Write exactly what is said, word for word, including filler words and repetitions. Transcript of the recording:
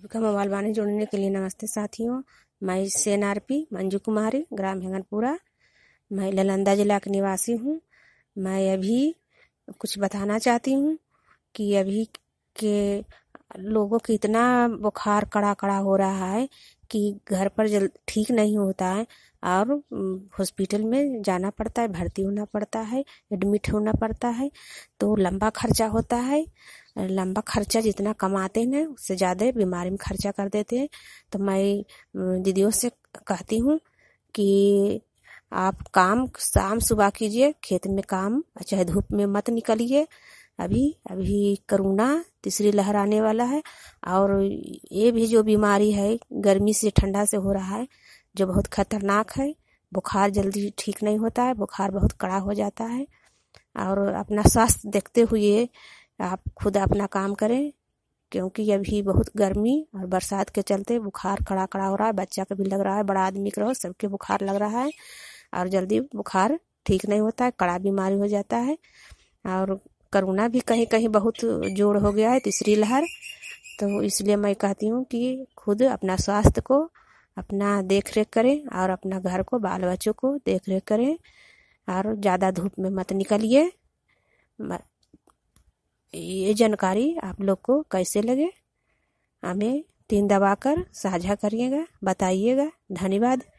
का मोबाइल वाणी जोड़ने के लिए नमस्ते साथियों। मैं सेन आरपी मंजू कुमारी, ग्राम हेंगनपुरा, मैं नालंदा जिला की निवासी हूँ। मैं अभी कुछ बताना चाहती हूँ कि अभी के लोगों को इतना बुखार कड़ा कड़ा हो रहा है कि घर पर जल ठीक नहीं होता है और हॉस्पिटल में जाना पड़ता है, भर्ती होना पड़ता है, एडमिट होना पड़ता है। तो लंबा खर्चा होता है। लंबा खर्चा जितना कमाते हैं उससे ज़्यादा बीमारी में खर्चा कर देते हैं। तो मैं दीदियों से कहती हूँ कि आप काम शाम सुबह कीजिए, खेत में काम, चाहे धूप में मत निकलिए। अभी अभी कोरोना तीसरी लहर आने वाला है और ये भी जो बीमारी है गर्मी से ठंडा से हो रहा है, जो बहुत खतरनाक है। बुखार जल्दी ठीक नहीं होता है, बुखार बहुत कड़ा हो जाता है। और अपना स्वास्थ्य देखते हुए आप खुद अपना काम करें, क्योंकि अभी बहुत गर्मी और बरसात के चलते बुखार कड़ा कड़ा हो रहा है। बच्चा को भी लग रहा है, बड़ा आदमी को रहो, सबके बुखार लग रहा है और जल्दी बुखार ठीक नहीं होता है, कड़ा बीमारी हो जाता है। और कोरोना भी कहीं कहीं बहुत जोड़ हो गया है, तीसरी लहर। तो इसलिए मैं कहती हूँ कि खुद अपना स्वास्थ्य को अपना देख रेख करें और अपना घर को, बाल बच्चों को देख रेख करें और ज़्यादा धूप में मत निकलिए। ये जानकारी आप लोग को कैसे लगे हमें तीन दबाकर साझा करिएगा, बताइएगा। धन्यवाद।